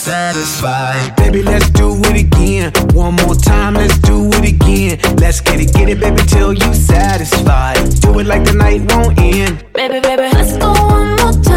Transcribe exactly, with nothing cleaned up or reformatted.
satisfied. Baby, let's do it again. One more time, let's do it again. Let's get it, get it, baby, till you satisfied. Do it like the night won't end. Baby, baby, let's go one more time.